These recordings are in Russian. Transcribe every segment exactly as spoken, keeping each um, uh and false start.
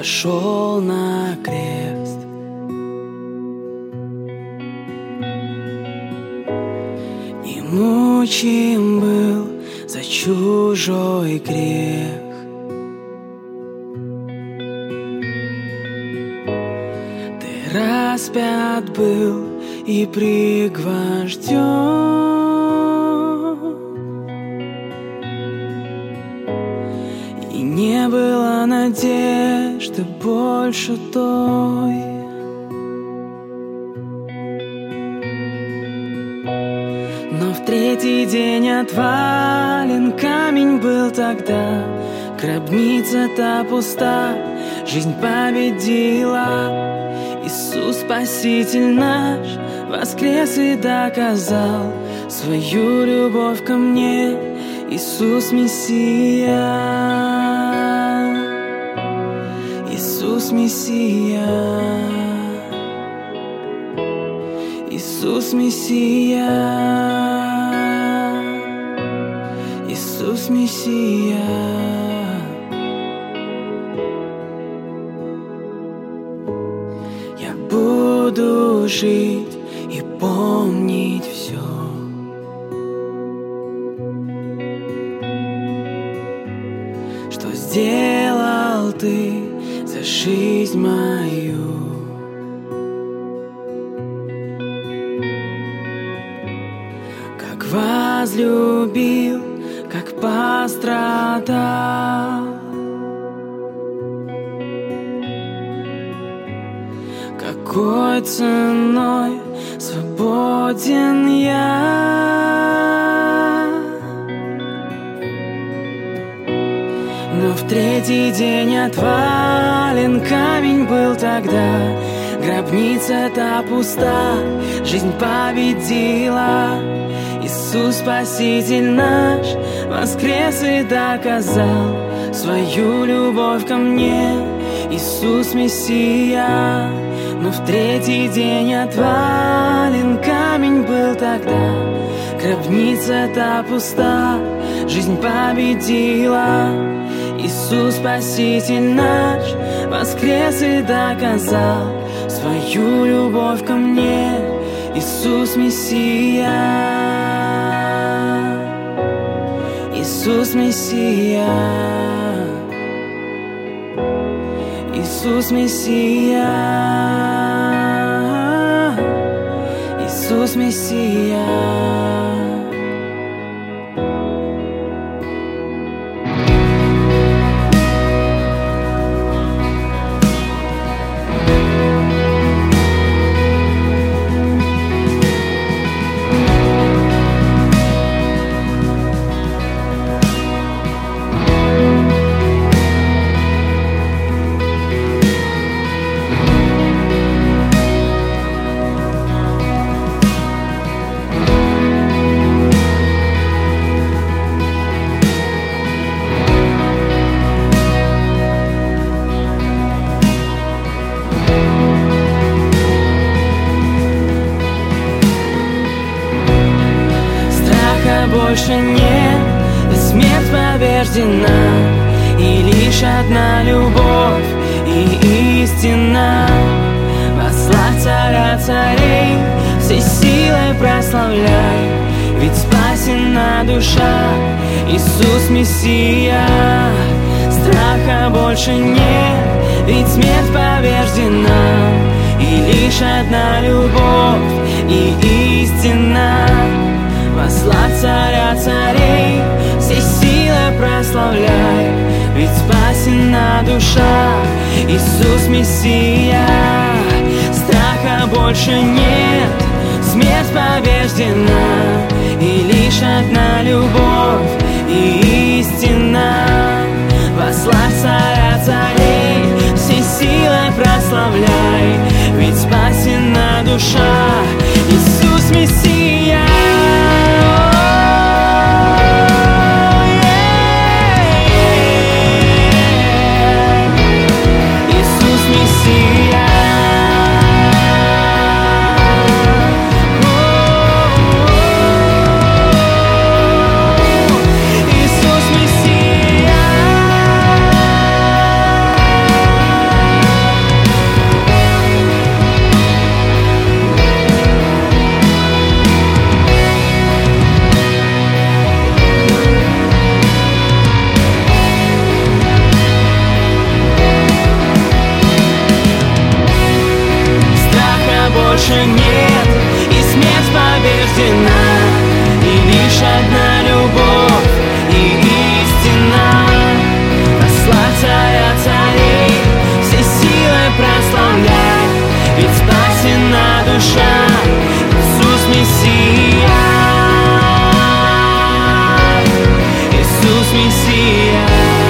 пошел на крест. И мучим был за чужой грех. Ты распят был и пригвожден, и не было надежды больше той. Но в третий день отвален камень был тогда, гробница-то пуста, жизнь победила. Иисус, Спаситель наш, воскрес и доказал свою любовь ко мне. Иисус Мессия, Иисус Мессия, Иисус Мессия, Иисус Мессия. Я буду жить и помнить все, что сделал Ты за жизнь мою. Как возлюбил, как пострадал, какой ценой свободен я. Но в третий день отвален камень был тогда, гробница-то пуста, жизнь победила. Иисус, Спаситель наш, воскрес и доказал свою любовь ко мне. Иисус Мессия. Но в третий день отвален камень был тогда, гробница-то пуста, жизнь победила. Иисус, Спаситель наш, воскрес и доказал свою любовь ко мне. Иисус Мессия, Иисус Мессия, Иисус Мессия, Иисус Мессия. Больше нет, и смерть повержена, и лишь одна любовь и истина. Вослав царя царей, всей силой прославляй, ведь спасена душа. Иисус Мессия. Страха больше нет, ведь смерть повержена, и лишь одна любовь и истина. Вослав царя царей, всей силой прославляй, ведь спасена душа. Иисус Мессия. Страха больше нет, смерть побеждена, и лишь одна любовь и истина. Вослав царя царей, всей силой прославляй, ведь спасена душа. Иисус Мессия. Иисус Мессия. больше нет, и смерть побеждена, и лишь одна любовь и истина. Прославь царя царей, все силы прославляй, ведь спасена душа, Иисус Мессия, Иисус Мессия,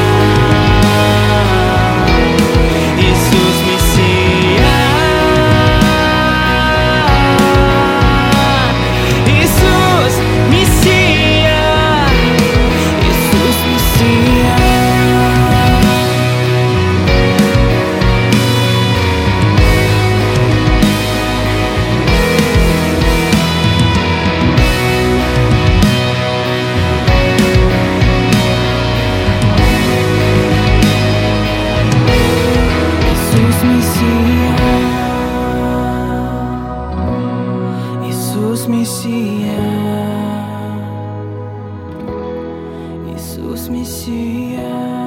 Иисус Мессия, Иисус Мессия, Иисус Мессия. Иисус Мессия, Иисус Мессия.